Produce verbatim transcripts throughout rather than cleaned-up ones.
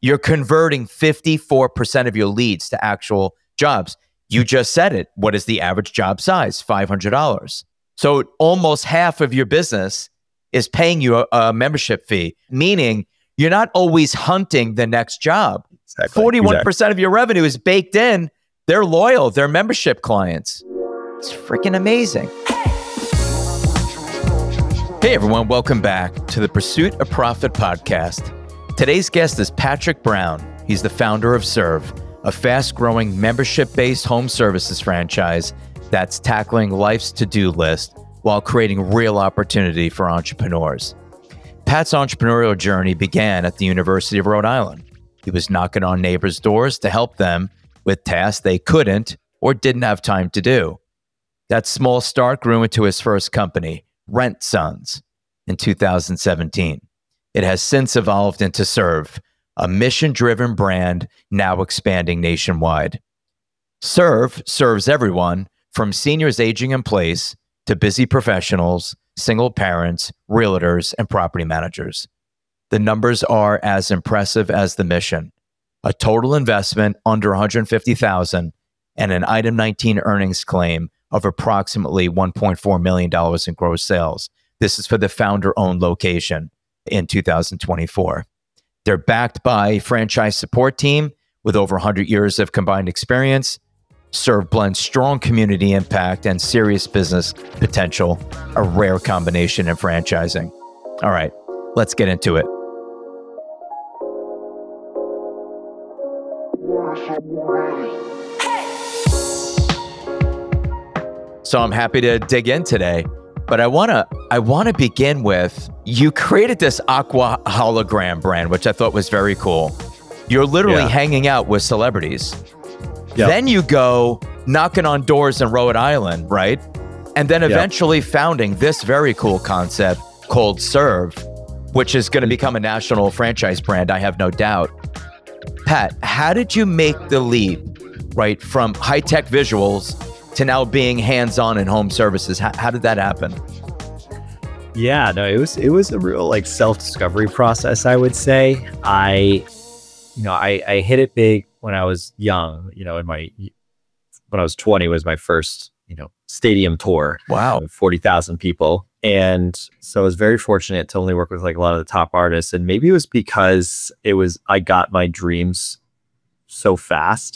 You're converting fifty-four percent of your leads to actual jobs. You just said it. What is the average job size? five hundred dollars. So almost half of your business is paying you a, a membership fee, meaning you're not always hunting the next job. Exactly. forty-one percent exactly. of your revenue is baked in. They're loyal. They're membership clients. It's freaking amazing. Hey, everyone. Welcome back to the Pursuit of Profit podcast. Today's guest is Patrick Brown. He's the founder of Serve, a fast-growing membership-based home services franchise that's tackling life's to-do list while creating real opportunity for entrepreneurs. Pat's entrepreneurial journey began at the University of Rhode Island. He was knocking on neighbors' doors to help them with tasks they couldn't or didn't have time to do. That small start grew into his first company, Rent Sons, in two thousand seventeen. It has since evolved into Serve, a mission-driven brand now expanding nationwide. Serve serves everyone from seniors aging in place to busy professionals, single parents, realtors, and property managers. The numbers are as impressive as the mission. A total investment under one hundred fifty thousand dollars and an item nineteen earnings claim of approximately one point four million dollars in gross sales. This is for the founder-owned location in two thousand twenty-four. They're backed by a franchise support team with over one hundred years of combined experience. Serve blends strong community impact and serious business potential, a rare combination in franchising. All right, let's get into it. So I'm happy to dig in today, but I wanna I wanna begin with, you created this aqua hologram brand, which I thought was very cool. You're literally Yeah. hanging out with celebrities. Yep. Then you go knocking on doors in Rhode Island, right? And then eventually yep. founding this very cool concept called Serve, which is gonna become a national franchise brand, I have no doubt. Pat, how did you make the leap, right, from high-tech visuals to now being hands-on in home services? How, how did that happen? Yeah, no, it was it was a real like self-discovery process, I would say. I, you know, I, I hit it big when I was young. You know, in my when I was twenty was my first, you know, stadium tour. Wow, forty thousand people, and so I was very fortunate to only work with like a lot of the top artists. And maybe it was because it was I got my dreams so fast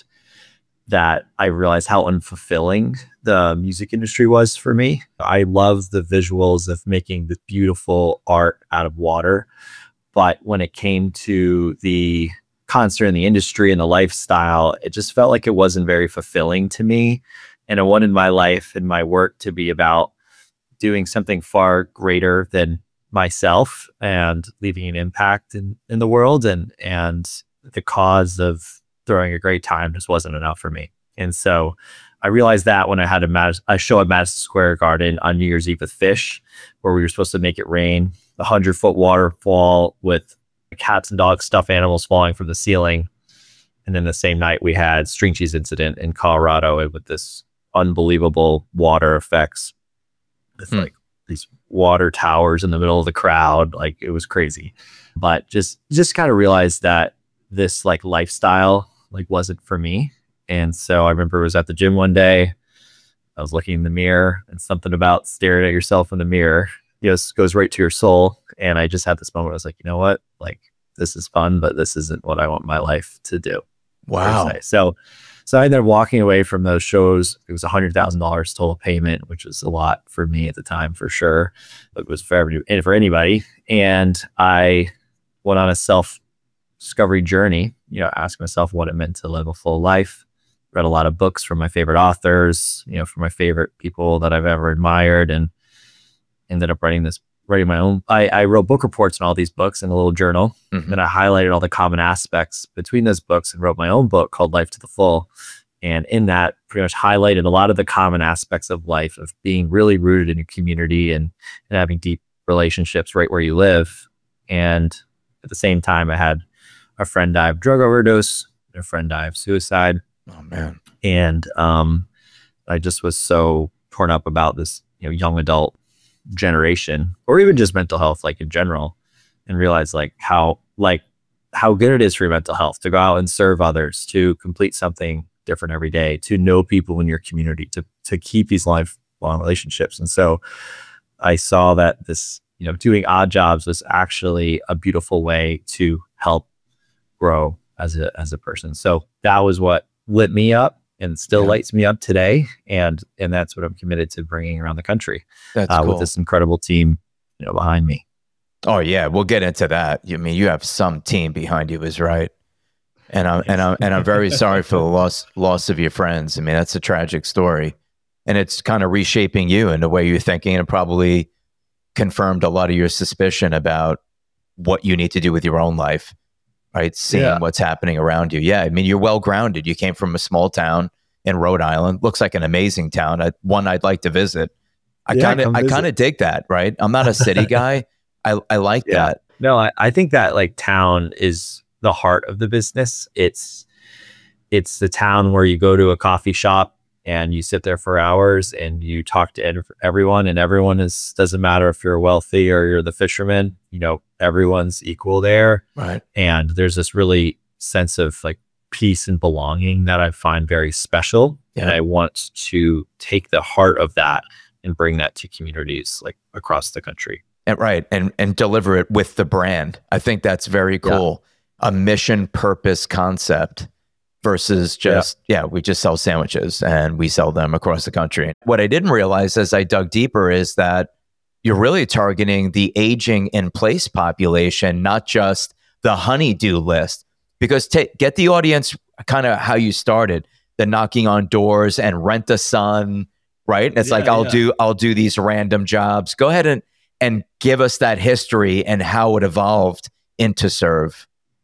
that I realized how unfulfilling the music industry was for me. I love the visuals of making the beautiful art out of water. But when it came to the concert and the industry and the lifestyle, it just felt like it wasn't very fulfilling to me. And I wanted my life and my work to be about doing something far greater than myself and leaving an impact in, in the world. And, and the cause of throwing a great time just wasn't enough for me. And so I realized that when I had a, Mad- a show at Madison Square Garden on New Year's Eve with Fish, where we were supposed to make it rain, a hundred foot waterfall with cats and dogs, stuffed animals falling from the ceiling. And then the same night we had String Cheese Incident in Colorado with this unbelievable water effects with hmm. like these water towers in the middle of the crowd. Like it was crazy, but just, just kind of realized that this like lifestyle like wasn't for me. And so I remember I was at the gym one day, I was looking in the mirror, and something about staring at yourself in the mirror, you know, goes right to your soul. And I just had this moment where I was like, you know what, like this is fun, but this isn't what I want my life to do. Wow. So, so I ended up walking away from those shows. It was a hundred thousand dollars total payment, which was a lot for me at the time, for sure. It was for every, and for anybody. And I went on a self discovery journey, you know, ask myself what it meant to live a full life. Read a lot of books from my favorite authors, you know, from my favorite people that I've ever admired, and ended up writing this, writing my own. I, I wrote book reports in all these books in a little journal. Mm-hmm. Then I highlighted all the common aspects between those books and wrote my own book called Life to the Full. And in that, pretty much highlighted a lot of the common aspects of life, of being really rooted in your community and, and having deep relationships right where you live. And at the same time, I had a friend die of drug overdose, a friend die of suicide. Oh man. And um, I just was so torn up about this, you know, young adult generation, or even just mental health, like in general, and realized like how, like how good it is for your mental health to go out and serve others, to complete something different every day, to know people in your community, to to keep these lifelong relationships. And so I saw that this, you know, doing odd jobs was actually a beautiful way to help grow as a as a person. So that was what lit me up and still Yeah. lights me up today. And and that's what I'm committed to bringing around the country That's uh, cool. with this incredible team, you know, behind me. Oh yeah, we'll get into that. I mean, you have some team behind you, is right. And I'm and I'm and I'm very sorry for the loss loss of your friends. I mean, that's a tragic story, and it's kind of reshaping you in the way you're thinking, and probably confirmed a lot of your suspicion about what you need to do with your own life. Right, seeing Yeah. what's happening around you. Yeah, I mean, you're well grounded. You came from a small town in Rhode Island. Looks like an amazing town. I, one I'd like to visit. I Yeah, kind of come I visit. kind of dig that. Right, I'm not a city guy. I I like Yeah. that. No, I, I think that like town is the heart of the business. It's it's the town where you go to a coffee shop and you sit there for hours and you talk to ev- everyone, and everyone is, doesn't matter if you're wealthy or you're the fisherman, you know, everyone's equal there. Right. And there's this really sense of like peace and belonging that I find very special. And Yeah. I want to take the heart of that and bring that to communities like across the country. And, right. And and deliver it with the brand. I think that's very cool. A mission purpose concept versus just, yeah. we just sell sandwiches and we sell them across the country. What I didn't realize as I dug deeper is that you're really targeting the aging in place population, not just the honeydew list. Because ta get the audience kind of how you started, the knocking on doors and rent a son, right? It's like, Yeah, I'll yeah. do I'll do these random jobs. Go ahead and and give us that history and how it evolved into Serve.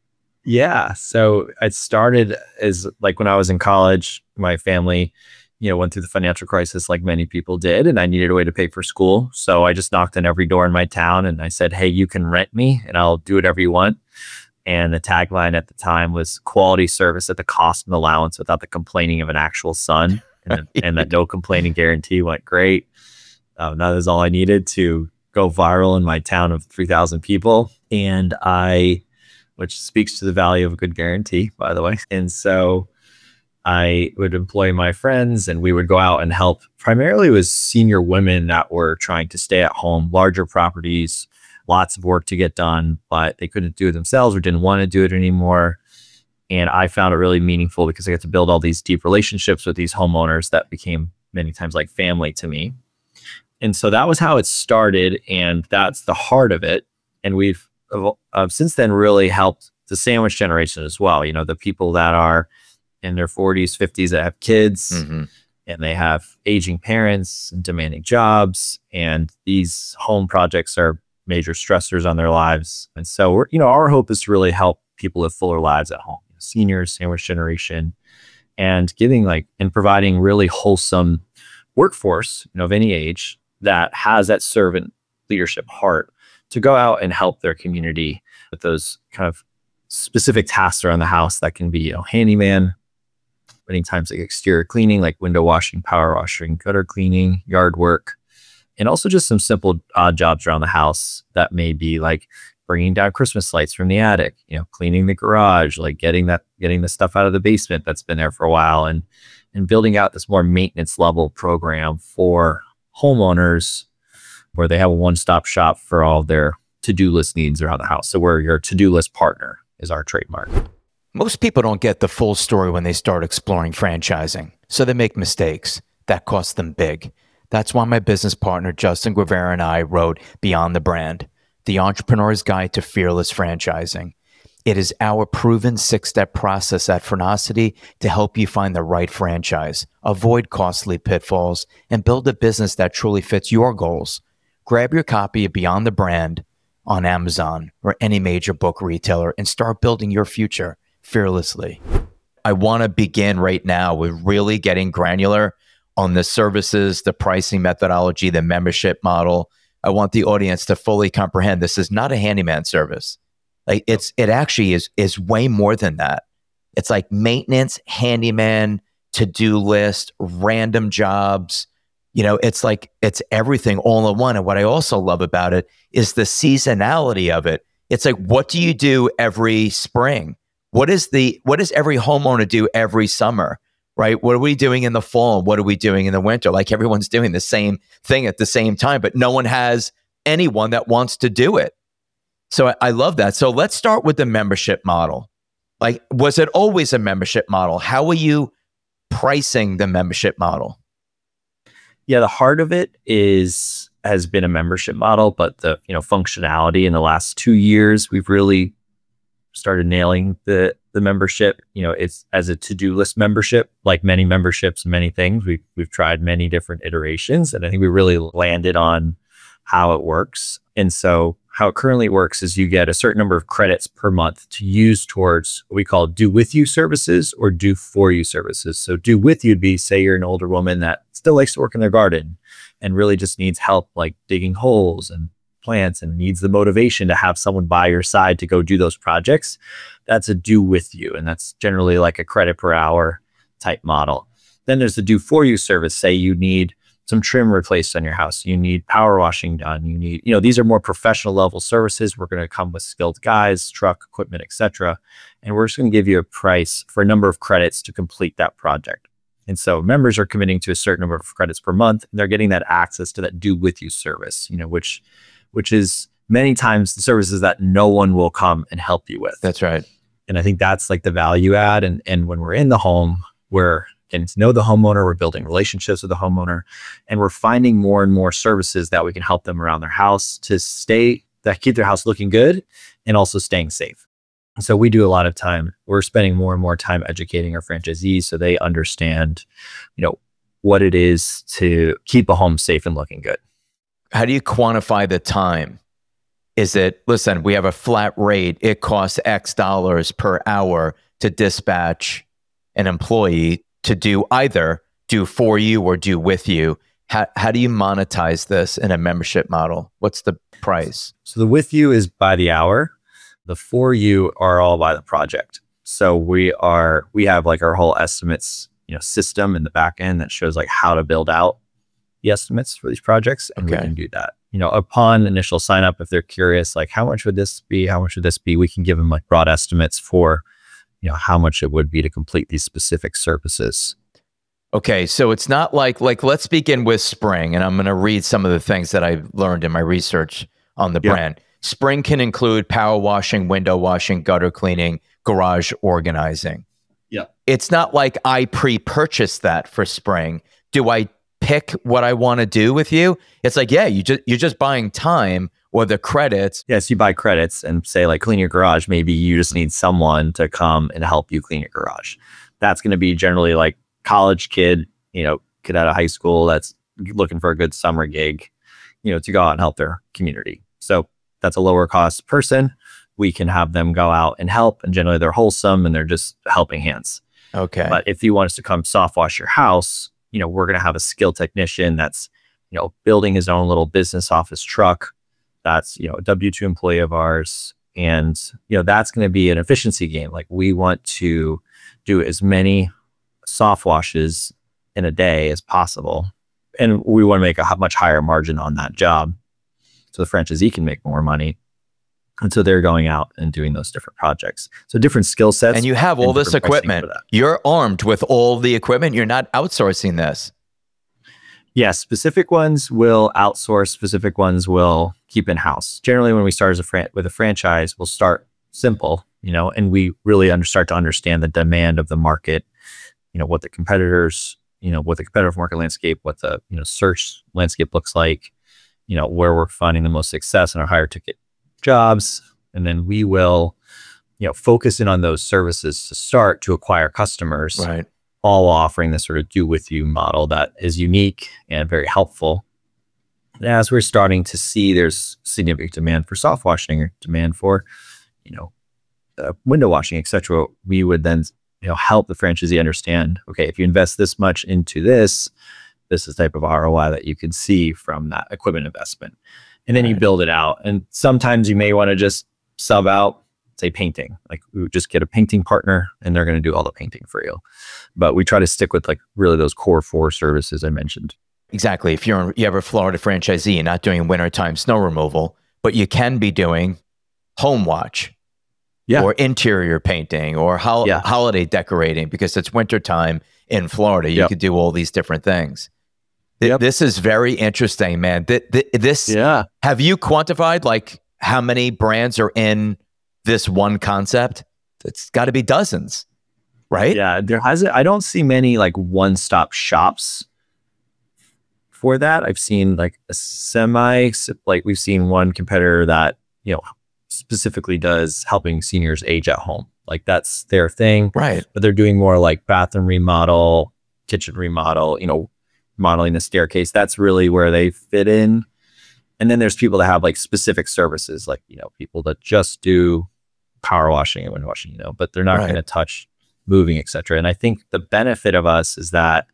Yeah. So it started as like when I was in college, my family, you know, went through the financial crisis like many people did, and I needed a way to pay for school. So I just knocked on every door in my town and I said, hey, you can rent me and I'll do whatever you want. And the tagline at the time was quality service at the cost of an allowance without the complaining of an actual son. And, and that no complaining guarantee went great. Um, that is all I needed to go viral in my town of three thousand people. And I, which speaks to the value of a good guarantee, by the way. And so I would employ my friends and we would go out and help. Primarily it was senior women that were trying to stay at home, larger properties, lots of work to get done, but they couldn't do it themselves or didn't want to do it anymore. And I found it really meaningful because I got to build all these deep relationships with these homeowners that became many times like family to me. And so that was how it started. And that's the heart of it. And we've uh, since then really helped the sandwich generation as well. You know, the people that are in their forties, fifties that have kids Mm-hmm. and they have aging parents and demanding jobs. And these home projects are major stressors on their lives. And so we're, you know, our hope is to really help people live fuller lives at home, seniors, sandwich generation, and giving like and providing really wholesome workforce, you know, of any age that has that servant leadership heart to go out and help their community with those kind of specific tasks around the house that can be, you know, handyman, many times like exterior cleaning, like window washing, power washing, gutter cleaning, yard work, and also just some simple odd jobs around the house that may be like bringing down Christmas lights from the attic, you know, cleaning the garage, like getting that, getting the stuff out of the basement that's been there for a while, and and building out this more maintenance level program for homeowners where they have a one-stop shop for all their to-do list needs around the house. So we're your to-do list partner is our trademark. Most people don't get the full story when they start exploring franchising, so they make mistakes that cost them big. That's why my business partner, Justin Guevara, and I wrote Beyond the Brand, The Entrepreneur's Guide to Fearless Franchising. It is our proven six-step process at Phrenosity to help you find the right franchise, avoid costly pitfalls, and build a business that truly fits your goals. Grab your copy of Beyond the Brand on Amazon or any major book retailer and start building your future fearlessly. I want to begin right now with really getting granular on the services, the pricing methodology, the membership model. I want the audience to fully comprehend this is not a handyman service. Like it's it actually is is way more than that. It's like maintenance, handyman, to-do list, random jobs. You know, it's like it's everything all in one. And what I also love about it is the seasonality of it. It's like, what do you do every spring? What is the what does every homeowner do every summer? Right? What are we doing in the fall? What are we doing in the winter? Like everyone's doing the same thing at the same time, but no one has anyone that wants to do it. So I, I love that. So let's start with the membership model. Like, was it always a membership model? How were you pricing the membership model? Yeah, the heart of it is has been a membership model, but the you know functionality in the last two years, we've really started nailing the the membership. You know, it's as a to-do list membership, like many memberships and many things. We've we've tried many different iterations, and I think we really landed on how it works. And so how it currently works is you get a certain number of credits per month to use towards what we call do with you services or do for you services. So do with you would be, say you're an older woman that still likes to work in their garden and really just needs help like digging holes and plants and needs the motivation to have someone by your side to go do those projects. That's a do with you. And that's generally like a credit per hour type model. Then there's the do for you service. Say you need some trim replaced on your house. You need power washing done. You need, you know, these are more professional level services. We're going to come with skilled guys, truck, equipment, et cetera. And we're just going to give you a price for a number of credits to complete that project. And so members are committing to a certain number of credits per month, and they're getting that access to that do with you service, you know, which, which is many times the services that no one will come and help you with. That's right. And I think that's like the value add. And, and when we're in the home, we're getting to know the homeowner, we're building relationships with the homeowner, and we're finding more and more services that we can help them around their house to stay, that keep their house looking good and also staying safe. So we do a lot of time, we're spending more and more time educating our franchisees so they understand, you know, what it is to keep a home safe and looking good. How do you quantify the time? Is it, listen, we have a flat rate. It costs X dollars per hour to dispatch an employee to do either do for you or do with you. How, how do you monetize this in a membership model? What's the price? So the with you is by the hour. The for you are all by the project. So we are, we have like our whole estimates, you know, system in the back end that shows like how to build out the estimates for these projects. And Okay. we can do that. You know, upon initial sign up, if they're curious, like how much would this be? How much would this be? We can give them like broad estimates for, you know, how much it would be to complete these specific services. Okay, so it's not like, like let's begin with Spring, and I'm going to read some of the things that I've learned in my research on the Yeah. brand. Spring can include power washing, window washing, gutter cleaning, garage organizing. Yeah. It's not like I pre-purchased that for Spring. Do I pick what I want to do with you? It's like, yeah, you just you're just buying time or the credits. Yes, you buy credits and say like clean your garage. Maybe you just need someone to come and help you clean your garage. That's going to be generally like college kid, you know, kid out of high school that's looking for a good summer gig, you know, to go out and help their community. So that's a lower cost person. We can have them go out and help, and generally they're wholesome and they're just helping hands. Okay. But if you want us to come soft wash your house, you know, we're going to have a skilled technician that's, you know, building his own little business office truck. That's, you know, a W two employee of ours. And, you know, that's going to be an efficiency game. Like we want to do as many soft washes in a day as possible. And we want to make a h- much higher margin on that job so the franchisee can make more money. And so they're going out and doing those different projects. So different skill sets. And you have all this different pricing equipment. for that. You're armed with all the equipment. You're not outsourcing this. Yes, specific ones will outsource, specific ones will keep in-house. Generally, when we start as a fran- with a franchise, we'll start simple, you know, and we really under- start to understand the demand of the market, you know, what the competitors, you know, what the competitive market landscape, what the, you know, search landscape looks like, you know, where we're finding the most success in our higher ticket jobs. And then we will, you know, focus in on those services to start to acquire customers. Right. All while offering this sort of do with you model that is unique and very helpful. And as we're starting to see there's significant demand for soft washing or demand for, you know, uh, window washing, et cetera, we would then, you know, help the franchisee understand, okay, if you invest this much into this, this is the type of R O I that you can see from that equipment investment. And then you Right. build it out. And sometimes you may want to just sub out, say, painting. Like we would just get a painting partner and they're going to do all the painting for you. But we try to stick with like really those core four services I mentioned. Exactly. If you're you have a Florida franchisee, you're not doing wintertime snow removal, but you can be doing home watch Yeah. or interior painting or hol- Yeah. holiday decorating because it's wintertime in Florida. You Yep. could do all these different things. Th- Yep. This is very interesting, man. Th- th- this Yeah. have you quantified like how many brands are in this one concept? It's got to be dozens, right? Yeah. There hasn't, I don't see many like one-stop shops for that. I've seen like a semi, like we've seen one competitor that, you know, specifically does helping seniors age at home. Like that's their thing. Right. But they're doing more like bathroom remodel, kitchen remodel, you know, modeling the staircase. That's really where they fit in. And then there's people that have like specific services, like, you know, people that just do power washing and window washing, you know, but they're not Right. going to touch moving, et cetera. And I think the benefit of us is that,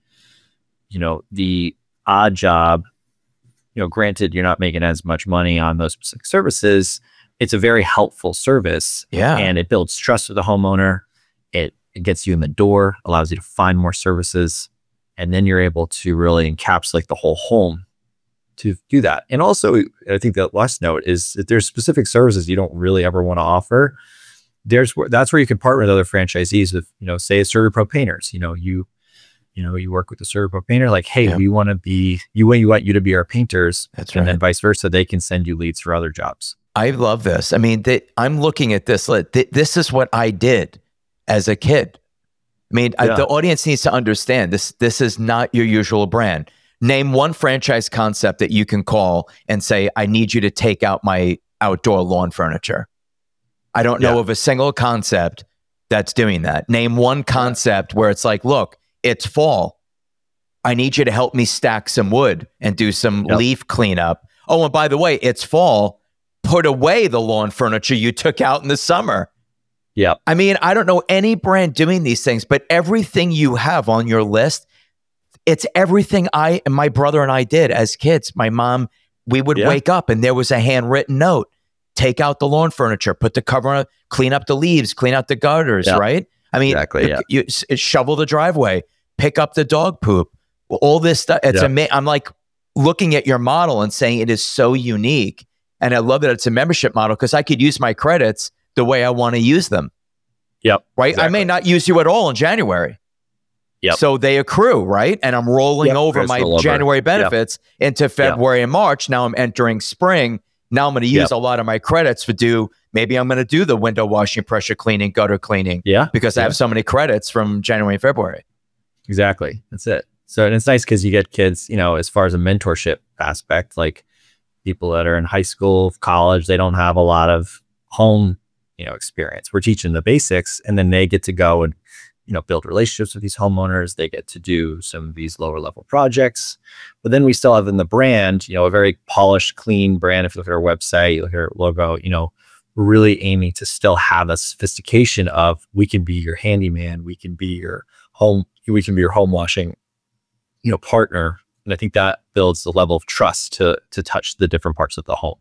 you know, the odd job, you know, granted, you're not making as much money on those specific services. It's a very helpful service. Yeah. And it builds trust with the homeowner. It, it gets you in the door, allows you to find more services. And then you're able to really encapsulate the whole home to do that. And also, I think the last note is that there's specific services you don't really ever want to offer. There's where that's where you can partner with other franchisees with, you know, say a ServiPro painters. You know, you, you know, you work with the ServiPro painter, like, hey, Yeah. we want to be you when you want you to be our painters. That's and right. then vice versa, they can send you leads for other jobs. I love this. I mean, th- I'm looking at this. Like, th- this is what I did as a kid. I mean, I, Yeah. the audience needs to understand this. This is not your usual brand. Name one franchise concept that you can call and say, I need you to take out my outdoor lawn furniture. I don't know Yeah. of a single concept that's doing that. Name one concept where it's like, look, it's fall. I need you to help me stack some wood and do some Yep. leaf cleanup. Oh, and by the way, it's fall. Put away the lawn furniture you took out in the summer. Yeah. I mean, I don't know any brand doing these things, but everything you have on your list, it's everything I and my brother and I did as kids. My mom, we would Yeah. wake up and there was a handwritten note. Take out the lawn furniture, put the cover on, clean up the leaves, clean out the gutters, Yeah. right? I mean, Exactly, you- yeah. you, s- shovel the driveway, pick up the dog poop, all this stuff. It's Yeah. amazing. I'm like looking at your model and saying it is so unique. And I love that it's a membership model because I could use my credits the way I want to use them. Yep. Right. I may Exactly. not use you at all in January. Yep. So they accrue, right? And I'm rolling Yep, over credits my roll over. January benefits into February and March. Now I'm entering spring. Now I'm going to use Yep. a lot of my credits for do, maybe I'm going to do the window washing, pressure cleaning, gutter cleaning Yeah. because I Yeah. have so many credits from January and February. Exactly. That's it. So, and it's nice because you get kids, you know, as far as a mentorship aspect, like people that are in high school, college, they don't have a lot of home, you know, experience. We're teaching the basics and then they get to go and, you know, build relationships with these homeowners. They get to do some of these lower level projects, but then we still have in the brand, you know, a very polished, clean brand. If you look at our website, you look at our logo, you know, we're really aiming to still have the sophistication of we can be your handyman, we can be your home, we can be your home washing, you know, partner. And I think that builds the level of trust to to touch the different parts of the home.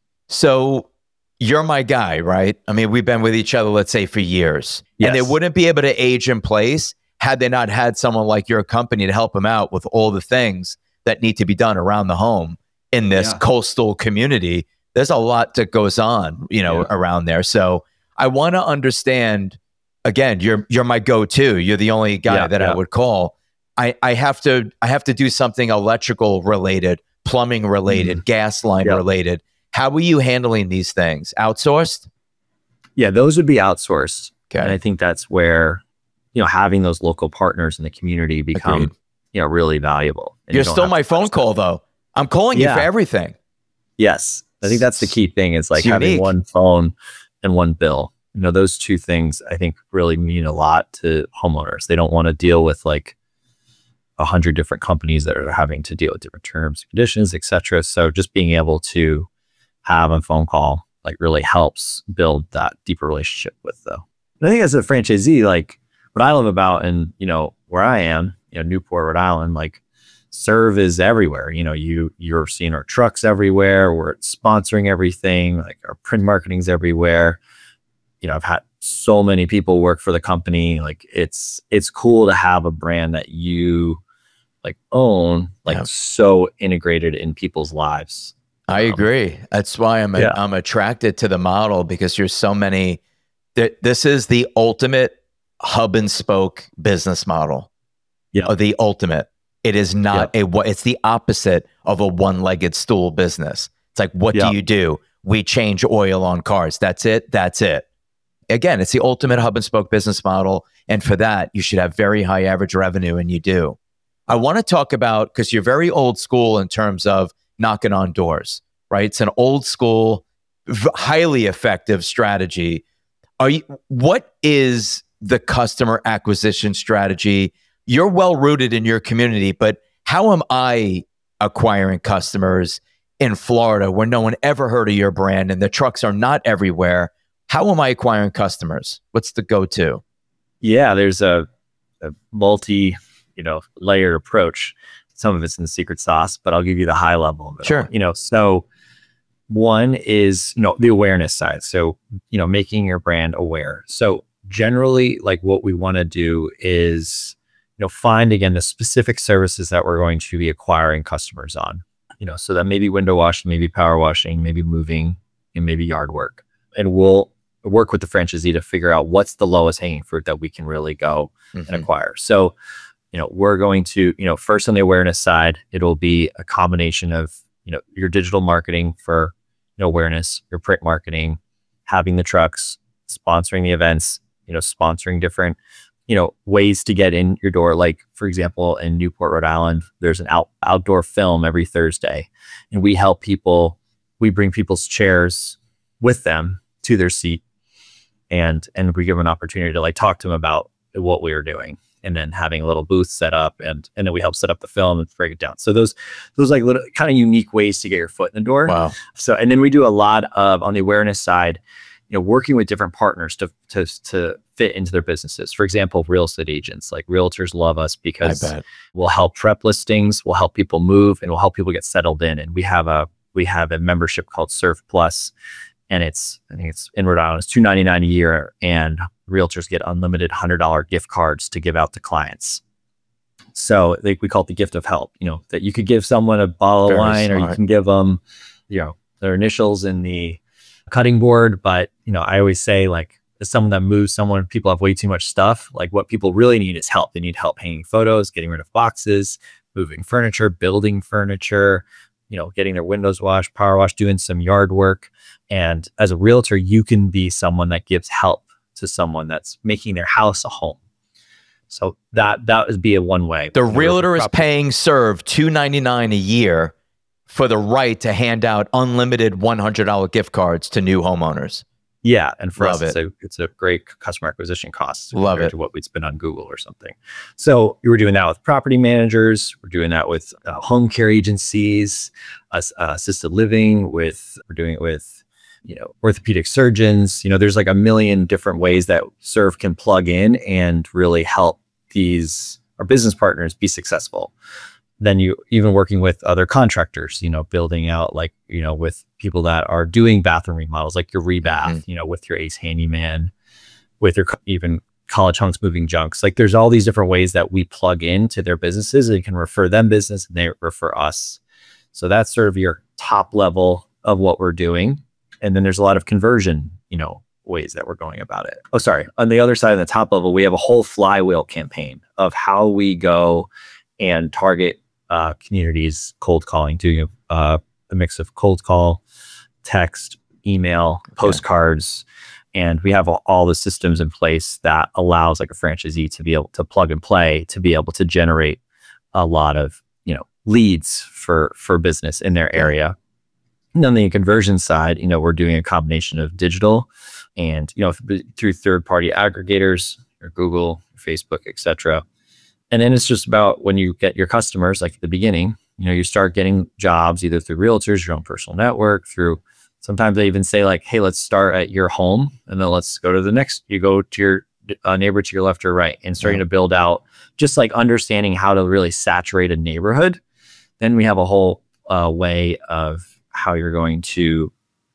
So you're my guy, right? I mean, we've been with each other, let's say, for years. And they Yes. wouldn't be able to age in place had they not had someone like your company to help them out with all the things that need to be done around the home in this Yeah. coastal community. There's a lot that goes on, you know, Yeah. around there. So I want to understand, again, you're you're my go-to. You're the only guy Yeah, that yeah. I would call. I, I have to I have to do something electrical related, plumbing related, gas line Yeah. related. How are you handling these things? Outsourced? Yeah, those would be outsourced. Okay. And I think that's where, you know, having those local partners in the community become, Agreed. you know, really valuable. And you You're don't still have my to phone touch call that. though. I'm calling you Yeah. for everything. Yes. I think that's the key thing is like It's having unique. one phone and one bill. You know, those two things I think really mean a lot to homeowners. They don't want to deal with like a hundred different companies that are having to deal with different terms, conditions, et cetera. So just being able to have a phone call like really helps build that deeper relationship with though. And I think as a franchisee, like what I love about and you know where I am, you know, Newport, Rhode Island, like Serve is everywhere. You know, you you're seeing our trucks everywhere. We're sponsoring everything. Like our print marketing's everywhere. You know, I've had so many people work for the company. Like it's it's cool to have a brand that you like own, like Yeah. so integrated in people's lives. I Um, agree. That's why I'm a, yeah. I'm attracted to the model, because there's so many. Th- this is the ultimate hub and spoke business model. Yeah. Or the ultimate. It is not Yeah. a what. It's the opposite of a one-legged stool business. It's like, what Yeah. do you do? We change oil on cars. That's it. That's it. Again, it's the ultimate hub and spoke business model. And for that, you should have very high average revenue, and you do. I want to talk about, because you're very old school in terms of knocking on doors, right? It's an old school, v- highly effective strategy. Are you, what is the customer acquisition strategy? You're well rooted in your community, but how am I acquiring customers in Florida where no one ever heard of your brand and the trucks are not everywhere? How am I acquiring customers? What's the go-to? Yeah, there's a, a multi, you know, layered approach. Some of it's in the secret sauce, but I'll give you the high level of it. Sure. all. You know, so one is, you know, the awareness side. So, you know, making your brand aware. So generally, like what we want to do is, you know, find again the specific services that we're going to be acquiring customers on. You know, so that maybe window washing, maybe power washing, maybe moving, and maybe yard work. And we'll work with the franchisee to figure out what's the lowest hanging fruit that we can really go Mhm. and acquire. So, you know, we're going to, you know, first on the awareness side, it'll be a combination of, you know, your digital marketing for, you know, awareness, your print marketing, having the trucks, sponsoring the events, you know, sponsoring different, you know, ways to get in your door. Like, for example, in Newport, Rhode Island, there's an out, outdoor film every Thursday, and we help people, we bring people's chairs with them to their seat, and and we give them an opportunity to like talk to them about what we are doing, and then having a little booth set up, and and then we help set up the film and break it down. So those those like little kind of unique ways to get your foot in the door. Wow. So, and then we do a lot of, on the awareness side, you know, working with different partners to to to fit into their businesses. For example, real estate agents, like realtors love us because I bet. we'll help prep listings, we'll help people move, and we'll help people get settled in. And we have a we have a membership called Surf Plus, and it's I think it's in Rhode Island, it's two ninety-nine a year, and realtors get unlimited one hundred dollars gift cards to give out to clients. So like we call it the gift of help, you know, that you could give someone a bottle Very of wine, or you smart. can give them, you know, their initials in the cutting board. But, you know, I always say, like, as someone that moves someone, people have way too much stuff. Like, what people really need is help. They need help hanging photos, getting rid of boxes, moving furniture, building furniture, you know, getting their windows washed, power washed, doing some yard work. And as a realtor, you can be someone that gives help to someone that's making their house a home. So that that would be a one way. The realtor is paying Serve two ninety-nine a year for the right to hand out unlimited one hundred dollars gift cards to new homeowners. Yeah, and for Love us, it's it. a it's a great customer acquisition cost Love compared it. to what we'd spend on Google or something. So we were doing that with property managers. We're doing that with uh, home care agencies, us, uh, assisted living. With we're doing it with, you know, orthopedic surgeons. You know, there's like a million different ways that Serve can plug in and really help these our business partners be successful. Then you even working with other contractors, you know, building out, like, you know, with people that are doing bathroom remodels, like your Rebath, Mhm. you know, with your Ace Handyman, with your co- even College Hunks Moving Junks. Like, there's all these different ways that we plug into their businesses, and you can refer them business and they refer us. So that's sort of your top level of what we're doing. And then there's a lot of conversion, you know, ways that we're going about it. Oh, sorry. On the other side, on the top level, we have a whole flywheel campaign of how we go and target uh, communities, cold calling, doing uh, a mix of cold call, text, email, postcards. And we have all, all the systems in place that allows like a franchisee to be able to plug and play, to be able to generate a lot of, you know, leads for, for business in their area. And on the conversion side, you know, we're doing a combination of digital and, you know, through third-party aggregators, or Google, Facebook, et cetera. And then it's just about when you get your customers, like at the beginning, you know, you start getting jobs either through realtors, your own personal network, through, sometimes they even say like, hey, let's start at your home and then let's go to the next, you go to your uh, neighbor to your left or right, and starting Yeah. to build out just like understanding how to really saturate a neighborhood. Then we have a whole uh, way of how you're going to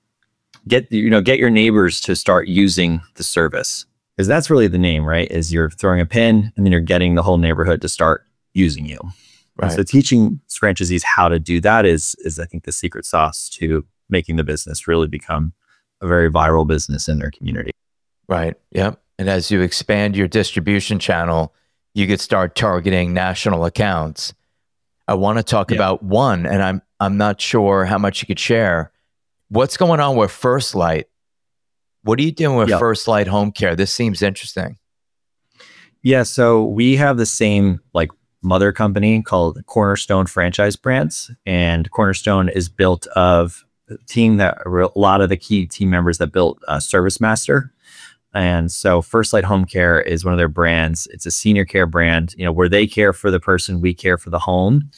get, you know, get your neighbors to start using the service. Because that's really the name, right? Is you're throwing a pin and then you're getting the whole neighborhood to start using you. And Right. so teaching franchisees how to do that is, is I think the secret sauce to making the business really become a very viral business in their community. Right. Yep. And as you expand your distribution channel, you could start targeting national accounts. I want to talk Yeah. about one, and I'm I'm not sure how much you could share. What's going on with First Light? What are you doing with Yep. First Light Home Care? This seems interesting. Yeah, so we have the same like mother company called Cornerstone Franchise Brands, and Cornerstone is built of a team that a lot of the key team members that built uh, ServiceMaster. And so First Light Home Care is one of their brands. It's a senior care brand, you know, where they care for the person, we care for the home.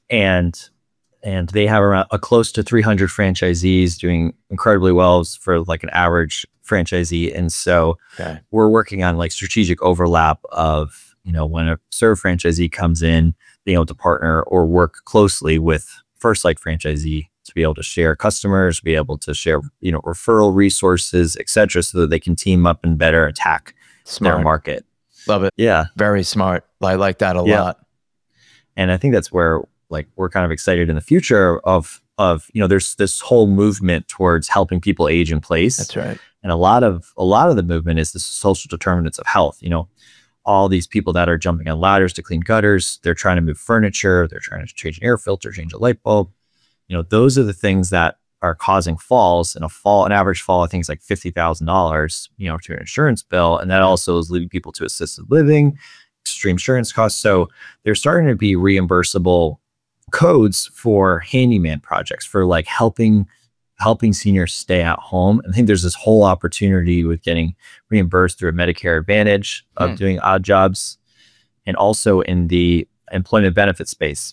And and they have around a close to three hundred franchisees doing incredibly well for like an average franchisee. And so Okay. we're working on like strategic overlap of, you know, when a Serve franchisee comes in, being able to partner or work closely with First Light franchisee to be able to share customers, be able to share, you know, referral resources, et cetera, so that they can team up and better attack Smart. their market. Love it. Yeah. Very smart. I like that a Yeah. lot. And I think that's where like we're kind of excited in the future of, of, you know, there's this whole movement towards helping people age in place. That's right. And a lot of, a lot of the movement is the social determinants of health. You know, all these people that are jumping on ladders to clean gutters, they're trying to move furniture, they're trying to change an air filter, change a light bulb. You know, those are the things that are causing falls. And a fall, an average fall, I think is like fifty thousand dollars, you know, to an insurance bill. And that also is leading people to assisted living, extreme insurance costs. So there's starting to be reimbursable codes for handyman projects, for like helping helping seniors stay at home. And I think there's this whole opportunity with getting reimbursed through a Medicare Advantage of Hmm. doing odd jobs, and also in the employment benefit space.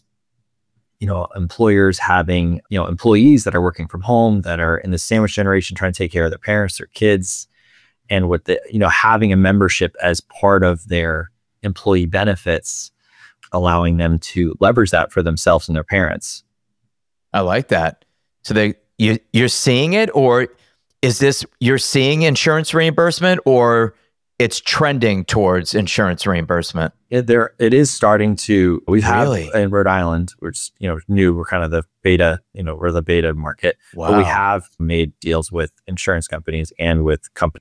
You know, employers having, you know, employees that are working from home, that are in the sandwich generation, trying to take care of their parents, their kids, and with the, you know, having a membership as part of their employee benefits, allowing them to leverage that for themselves and their parents. I like that. So they you you're seeing it, or is this you're seeing insurance reimbursement, or it's trending towards insurance reimbursement? It, there, it is starting to. We have Really? in Rhode Island, which, you know, new. We're kind of the beta. You know, we're the beta market. Wow. But we have made deals with insurance companies and with company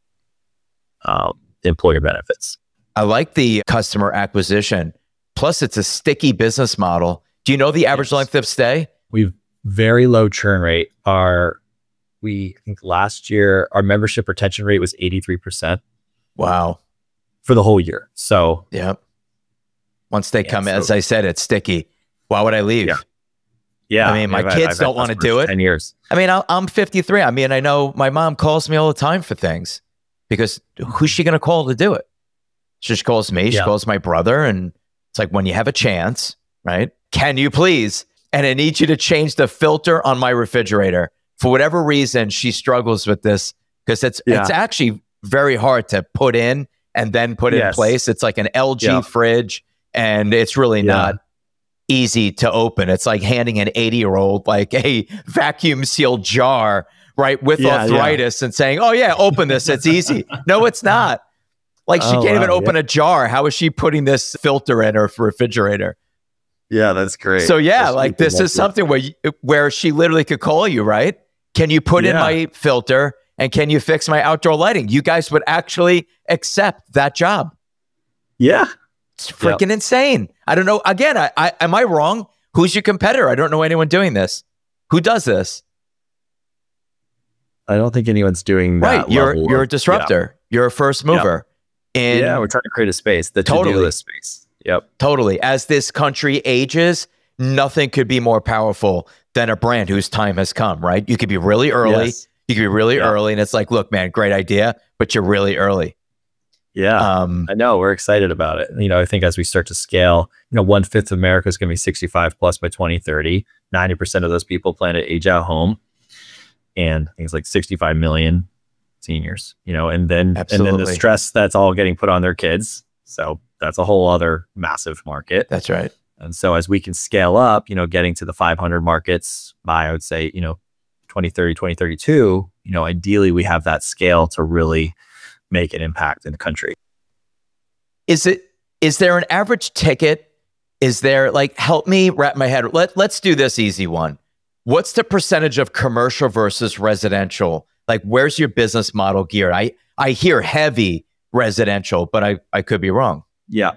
uh, employer benefits. I like the customer acquisition. Plus, it's a sticky business model. Do you know the average Yes. length of stay? We've very low churn rate. Our we I think last year our membership retention rate was eighty-three percent Wow. for the whole year. So Yep. Once they Yeah, come, so- as I said, it's sticky. Why would I leave? Yeah. yeah, I mean, my I've had- kids I've had don't wanna customers do for it. ten years. I mean, I'll- I'm fifty-three. I mean, I know my mom calls me all the time for things because who's she going to call to do it? She just calls me. She Yeah. calls my brother. And it's like, when you have a chance, right? Can you please? And I need you to change the filter on my refrigerator. For whatever reason, she struggles with this because it's Yeah. it's actually very hard to put in and then put in Yes. place. It's like an L G Yeah. fridge, and it's really Yeah. not easy to open. It's like handing an eighty year old like a vacuum sealed jar, right, with Yeah, arthritis and saying, oh yeah, open this, it's easy. No, it's not. Like she Oh, can't even wow, open a jar. How is she putting this filter in her refrigerator? Yeah, that's great. So yeah, That's like super this is helpful. something where you, where she literally could call you, right? Can you put in Yeah. my filter, and can you fix my outdoor lighting? You guys would actually accept that job. Yeah. It's freaking insane. I don't know. Again, I, I am I wrong? Who's your competitor? I don't know anyone doing this. Who does this? I don't think anyone's doing that. Right. You're level you're a of- disruptor. You're a first mover. Yeah. And yeah, we're trying to create a space, the Totally. to-do list space. Yep. totally. As this country ages, nothing could be more powerful than a brand whose time has come, right? You could be really early. Yes. You could be really Yeah. early. And it's like, look, man, great idea, but you're really early. Yeah. Um, I know, we're excited about it. You know, I think as we start to scale, you know, one fifth of America is going to be sixty-five plus by twenty thirty. ninety percent of those people plan to age out home. And I think it's like sixty-five million seniors, you know, and then, and then Absolutely. the stress that's all getting put on their kids. So that's a whole other massive market. that's right. And so as we can scale up, you know, getting to the five hundred markets by, I would say, you know, twenty thirty, twenty thirty-two, you know, ideally we have that scale to really make an impact in the country. Is it is there an average ticket is there like, help me wrap my head. Let, let's do this easy one. What's the percentage of commercial versus residential? Like, where's your business model geared? I, I hear heavy residential, but I, I could be wrong. Yeah.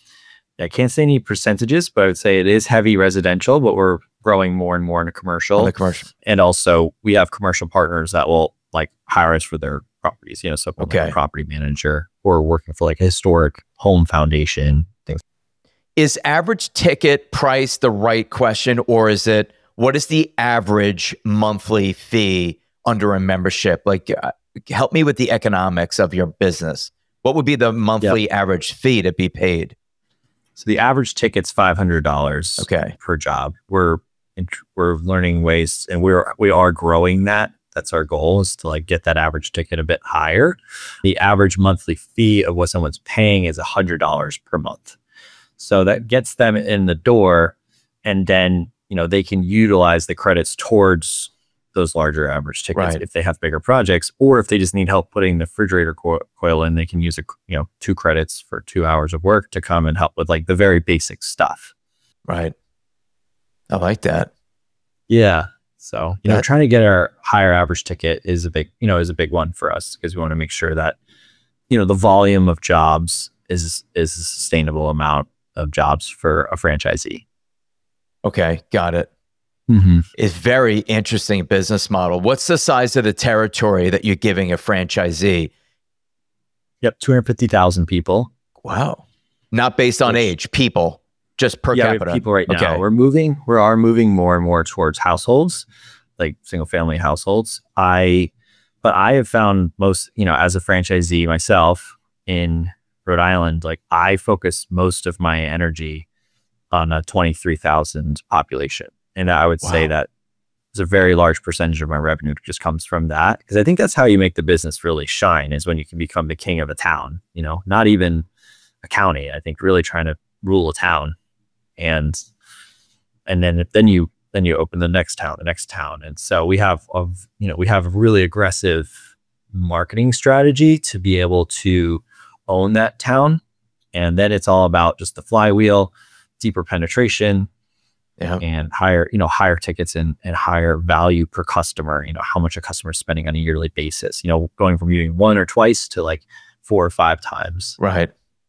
I can't say any percentages, but I would say it is heavy residential, but we're growing more and more into commercial. On the commercial. And also we have commercial partners that will like hire us for their properties, you know, so Okay. like a property manager or working for like a historic home foundation, things. Is average ticket price the right question, or is it, what is the average monthly fee under a membership? Like, uh, help me with the economics of your business. What would be the monthly Yep. average fee to be paid? So the average ticket's five hundred dollars Okay. per job. We're int- we're learning ways, and we're we are growing that. That's our goal, is to like get that average ticket a bit higher. The average monthly fee of what someone's paying is one hundred dollars per month. So that gets them in the door, and then, you know, they can utilize the credits towards those larger average tickets Right. if they have bigger projects, or if they just need help putting the refrigerator co- coil in, they can use a, you know, two credits for two hours of work to come and help with like the very basic stuff. Right. I like that. Yeah. So, you know, That- trying to get our higher average ticket is a big, you know, is a big one for us, because we want to make sure that, you know, the volume of jobs is is a sustainable amount of jobs for a franchisee. Okay. Got it. Mm-hmm. It's very interesting business model. What's the size of the territory that you're giving a franchisee? Yep. two hundred fifty thousand people. Wow. Not based on Which- age, people, just per yeah, we have capita. people right now. Okay. We're moving, we are moving more and more towards households, like single family households. I, but I have found most, you know, as a franchisee myself in Rhode Island, like I focus most of my energy on a twenty-three thousand population. And I would say Wow. that it's a very large percentage of my revenue just comes from that. Because I think that's how you make the business really shine, is when you can become the king of a town, you know, not even a county. I think really trying to rule a town. And and then then you then you open the next town, the next town. And so we have of you know, we have a really aggressive marketing strategy to be able to own that town. And then it's all about just the flywheel, deeper penetration, Yeah. and higher, you know, higher tickets and, and higher value per customer, you know, how much a customer is spending on a yearly basis, you know, going from using one or twice to like four or five times. Right.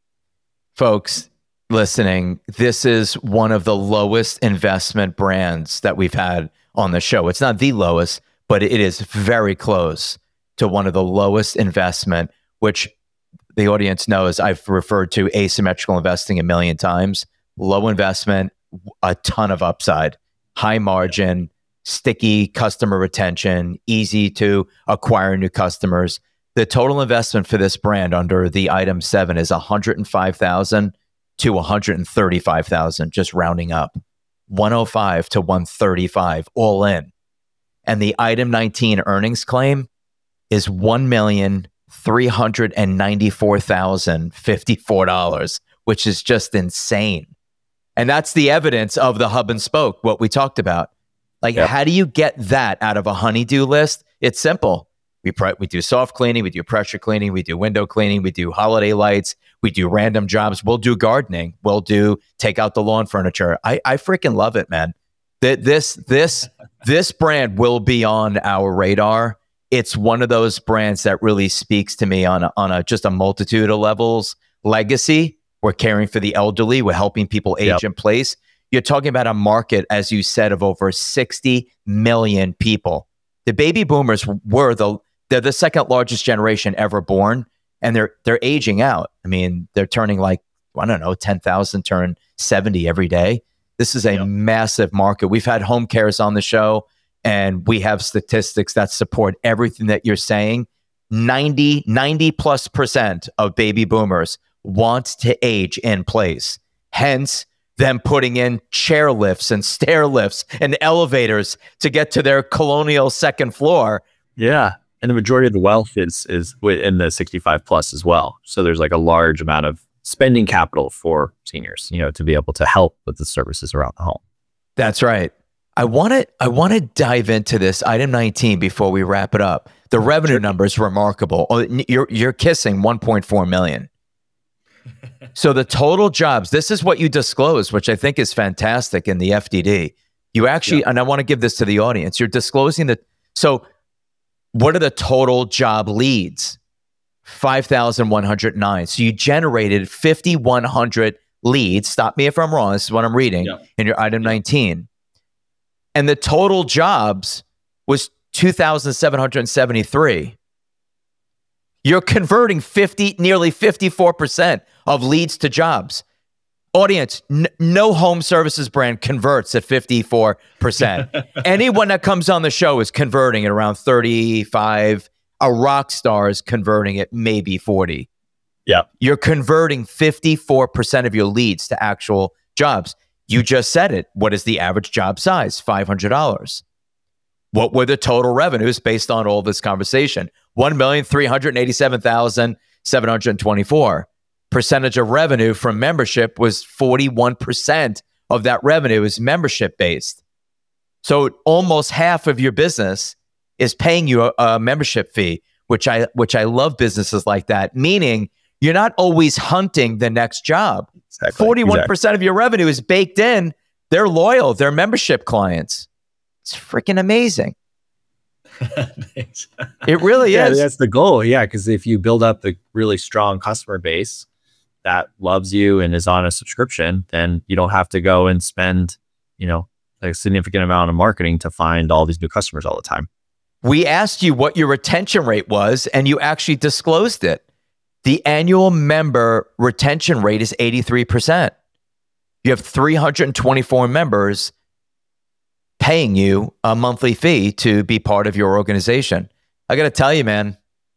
Folks listening, this is one of the lowest investment brands that we've had on the show. It's not the lowest, but it is very close to one of the lowest investment, which the audience knows I've referred to asymmetrical investing a million times. Low investment, a ton of upside, high margin, sticky customer retention, easy to acquire new customers. The total investment for this brand under the item seven is one hundred five thousand dollars to one hundred thirty-five thousand dollars, just rounding up. one hundred five to one hundred thirty-five all in. And the item nineteen earnings claim is one million three hundred ninety-four thousand fifty-four dollars, which is just insane. And that's the evidence of the hub and spoke, what we talked about. Like, Yep. how do you get that out of a honeydew list? It's simple. We pre- we do soft cleaning, we do pressure cleaning, we do window cleaning, we do holiday lights, we do random jobs. We'll do gardening. We'll do take out the lawn furniture. I, I freaking love it, man. Th- This this this brand will be on our radar. It's one of those brands that really speaks to me on a, on a just a multitude of levels. Legacy. We're caring for the elderly. We're helping people age Yep. in place. You're talking about a market, as you said, of over sixty million people. The baby boomers were the they're the second largest generation ever born, and they're they're aging out. I mean, they're turning like, I don't know, ten thousand turn seventy every day. This is a Yep. massive market. We've had home cares on the show, and we have statistics that support everything that you're saying. ninety, ninety plus percent of baby boomers want to age in place. Hence, them putting in chair lifts and stair lifts and elevators to get to their colonial second floor. Yeah. And the majority of the wealth is is in the sixty-five plus as well. So there's like a large amount of spending capital for seniors, you know, to be able to help with the services around the home. That's right. I want to I want to dive into this item nineteen before we wrap it up. The revenue number is remarkable. Oh, you're you're kissing one point four million. So the total jobs, this is what you disclose, which I think is fantastic in the F D D. You actually, yeah. and I want to give this to the audience, you're disclosing that. So what are the total job leads? five thousand one hundred nine. So you generated five thousand one hundred leads. Stop me if I'm wrong. This is what I'm reading yeah. in your item yeah. nineteen. And the total jobs was two thousand seven hundred seventy-three. You're converting fifty, nearly fifty-four percent of leads to jobs. Audience, n- no home services brand converts at fifty-four percent. Anyone that comes on the show is converting at around thirty-five. A rock star is converting at maybe forty. Yeah. You're converting fifty-four percent of your leads to actual jobs. You just said it. What is the average job size? five hundred dollars. What were the total revenues based on all this conversation? one million three hundred eighty-seven thousand seven hundred twenty-four. Percentage of revenue from membership was forty-one percent of that revenue is membership based. So almost half of your business is paying you a, a membership fee, which I which I love businesses like that, meaning you're not always hunting the next job. Exactly. forty-one percent exactly. of your revenue is baked in. They're loyal. They're membership clients. It's freaking amazing. It really yeah, is. That's the goal. Yeah, because if you build up the really strong customer base that loves you and is on a subscription, then you don't have to go and spend, you know, a significant amount of marketing to find all these new customers all the time. We asked you what your retention rate was, and you actually disclosed it. The annual member retention rate is eighty-three percent. You have three hundred twenty-four members paying you a monthly fee to be part of your organization. I got to tell you, man,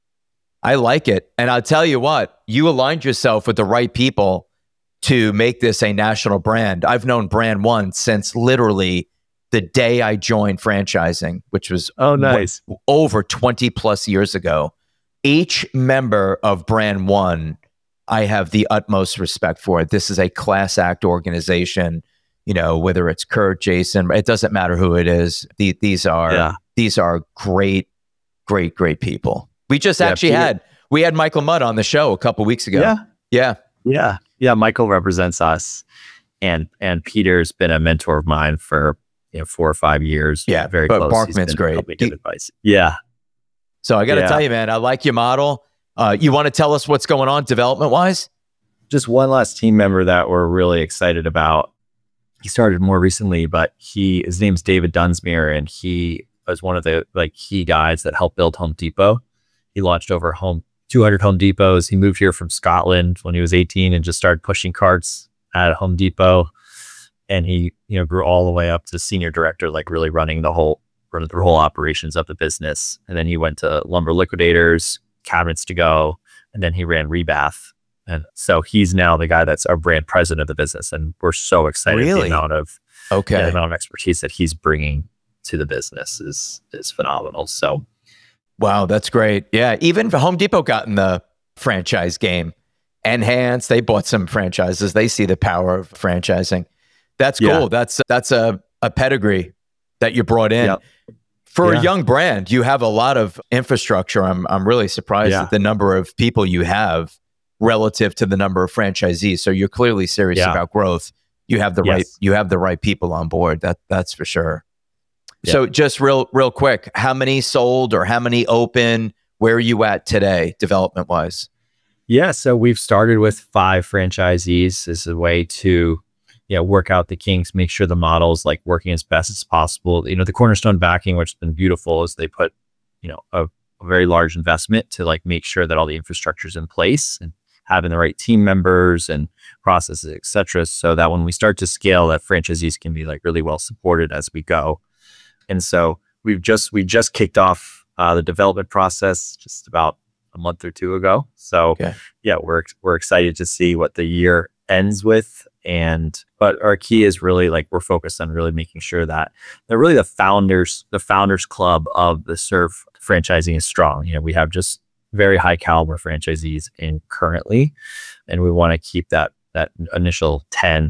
I like it. And I'll tell you what, you aligned yourself with the right people to make this a national brand. I've known Brand One since literally the day I joined franchising, which was oh nice w- over twenty plus years ago. Each member of Brand One, I have the utmost respect for. This is a class act organization. You know, whether it's Kurt, Jason, it doesn't matter who it is. The, these are yeah. these are great, great, great people. We just yeah, actually Peter. had we had Michael Mudd on the show a couple weeks ago. Yeah, yeah, yeah, yeah. Michael represents us, and and Peter's been a mentor of mine for you know four or five years. Yeah, very but close. Barkman's great. Help me give he, advice. Yeah. So I got to yeah. tell you, man, I like your model. Uh, you want to tell us what's going on development wise? Just one last team member that we're really excited about. He started more recently, but he his name's David Dunsmuir, and he was one of the like key guys that helped build Home Depot. He launched over home two hundred Home Depots. He moved here from Scotland when he was eighteen and just started pushing carts at Home Depot. And he, you know, grew all the way up to senior director, like really running the whole running the whole operations of the business. And then he went to Lumber Liquidators, Cabinets to Go, and then he ran Rebath. And so he's now the guy that's our brand president of the business. And we're so excited really? the amount of okay. the amount of expertise that he's bringing to the business is is phenomenal. So wow, that's great. Yeah, even Home Depot got in the franchise game. Enhance, they bought some franchises. They see the power of franchising. That's cool. Yeah. That's that's a, a pedigree that you brought in. Yep. For yeah. a young brand, you have a lot of infrastructure. I'm I'm really surprised yeah. at the number of people you have relative to the number of franchisees. So you're clearly serious yeah. about growth. You have the yes. right you have the right people on board. That that's for sure. Yeah. So just real real quick, how many sold or how many open? Where are you at today, development wise? Yeah, so we've started with five franchisees as a way to yeah work out the kinks, make sure the model's like working as best as possible. You know, the Cornerstone backing, which has been beautiful, is they put you know a, a very large investment to like make sure that all the infrastructure is in place and having the right team members and processes, et cetera, so that when we start to scale, that franchisees can be like really well supported as we go. And so we've just we just kicked off uh, the development process just about a month or two ago. So okay. yeah, we're we're excited to see what the year ends with. And but our key is really like we're focused on really making sure that they're really the founders, the founders club of the Serve franchising is strong. You know, we have just very high caliber franchisees in currently, and we want to keep that that initial ten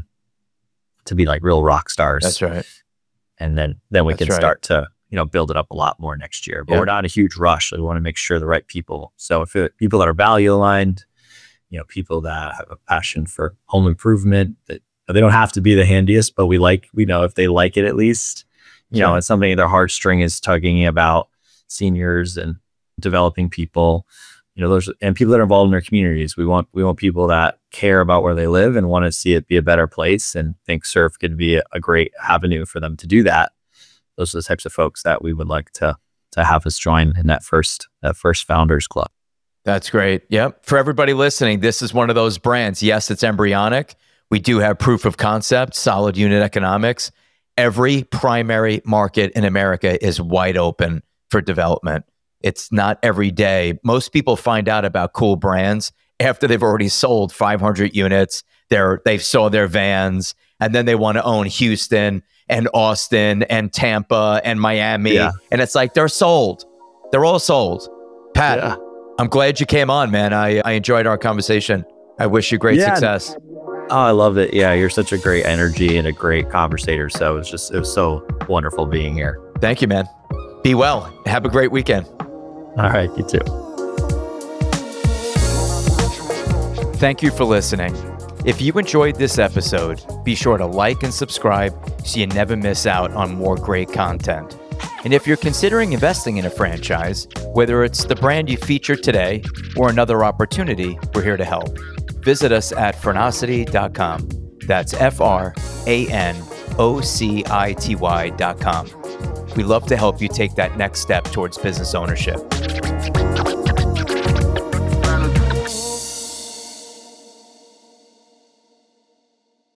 to be like real rock stars. That's right. And then then we That's can right. start to you know build it up a lot more next year. But yeah. we're not in a huge rush. So we want to make sure the right people. So if it, people that are value aligned, you know, people that have a passion for home improvement. That they don't have to be the handiest, but we like, we know if they like it at least, you Sure. know, it's something their heartstring is tugging about seniors and developing people, you know, those and people that are involved in their communities. We want we want people that care about where they live and want to see it be a better place and think surf could be a, a great avenue for them to do that. Those are the types of folks that we would like to to have us join in that first that first founders club. That's great. Yep. For everybody listening, this is one of those brands. Yes, it's embryonic. We do have proof of concept, solid unit economics. Every primary market in America is wide open for development. It's not every day. Most people find out about cool brands after they've already sold five hundred units. They're, they've sold their vans, and then they want to own Houston and Austin and Tampa and Miami. Yeah. And it's like, they're sold. They're all sold. Pat, Yeah. I'm glad you came on, man. I, I enjoyed our conversation. I wish you great Yeah. success. Oh, I love it. Yeah, you're such a great energy and a great conversator. So it was just, it was so wonderful being here. Thank you, man. Be well. Have a great weekend. All right, you too. Thank you for listening. If you enjoyed this episode, be sure to like and subscribe so you never miss out on more great content. And if you're considering investing in a franchise, whether it's the brand you featured today or another opportunity, we're here to help. Visit us at franocity dot com. That's F R A N O C I T Y dot com. We love to help you take that next step towards business ownership.